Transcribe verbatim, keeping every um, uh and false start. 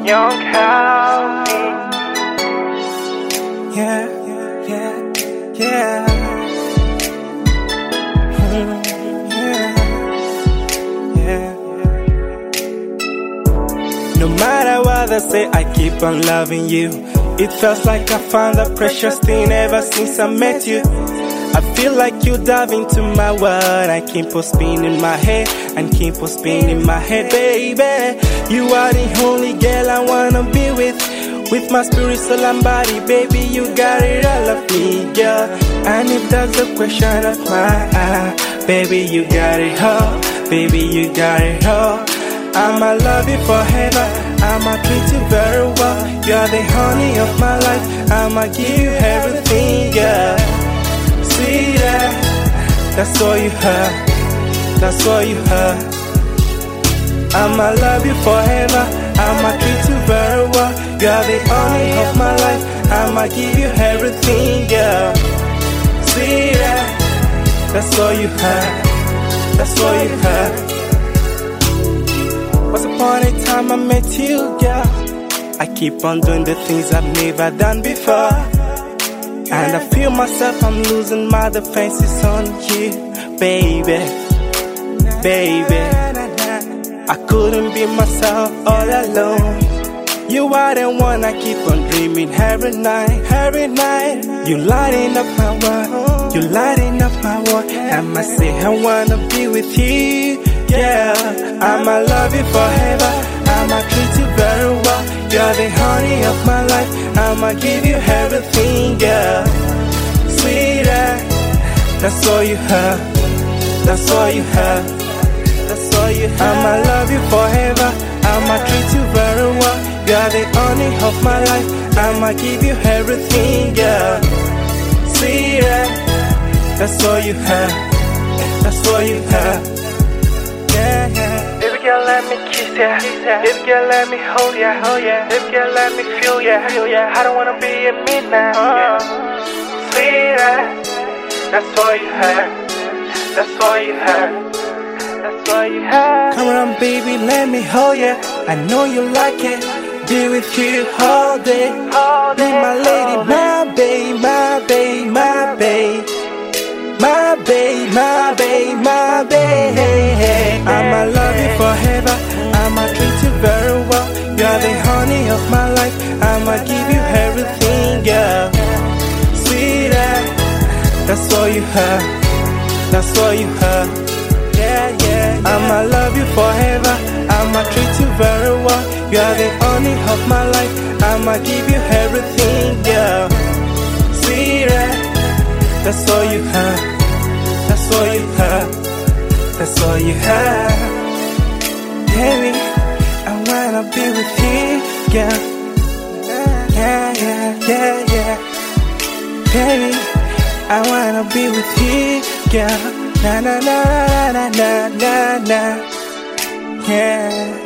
Young Calvin. Yeah, yeah, yeah. Mm, yeah, yeah. No matter what I say, I keep on loving you. It feels like I found a precious thing ever since I met you. I feel like you dive into my world. I keep on spinning my head and keep on spinning my head, baby. You are the only girl I wanna be with. With my spirit, soul and body, baby, you got it all of me, girl. And if that's the question of mine, baby, you got it all. Baby, you got it all. I'ma love you forever. I'ma treat you very well. You're the honey of my life. I'ma give you everything, girl. See that? That's all you heard. That's all you heard. I'ma love you forever. I'ma treat you very well. You're the honey of my life. I'ma give you everything, girl. See that? That's all you heard. That's all you heard. Once upon a time I met you, girl. I keep on doing the things I've never done before. And I feel myself, I'm losing my defenses on you, baby, baby. I couldn't be myself all alone. You are the one I keep on dreaming every night, every night. You lighting up my world, you lighting up my world. I'ma say I wanna be with you, yeah. I'ma love you forever, I'ma treat you very well. You're the honey of my life, I'ma give you everything, girl. Sweeter, that's all you have, that's all you have, that's all you have. I'ma love you forever, I'ma treat you very well. You're the honey of my life, I'ma give you everything, girl. Sweeter, that's all you have, that's all you have. Yeah, yeah. Baby girl, let me kiss ya. Baby girl, let me hold ya. Oh yeah. Baby girl, let me feel ya. Feel ya. I don't wanna be a midnight. Oh. Sweeter, that's all you have. That's all you have. That's all you have. Come on, baby, let me hold ya. I know you like it. Be with you all day. All day. Be my lady, my babe, my babe, my babe. My babe, my babe, my babe. I'ma love you forever. I'ma treat you very well. You're the honey of my life. I'ma give you everything, girl. Sweeter, that's all you have. That's all you have. Yeah, yeah, yeah. I'ma love you forever. I'ma treat you very well. You're the honey of my life. I'ma give you everything, girl. Sweeter, that's all you have. That's all you have. That's all you have. Baby, I wanna be with you, girl. Yeah, yeah, yeah, yeah. Baby, I wanna be with you, girl. Na na na na na na na. Yeah.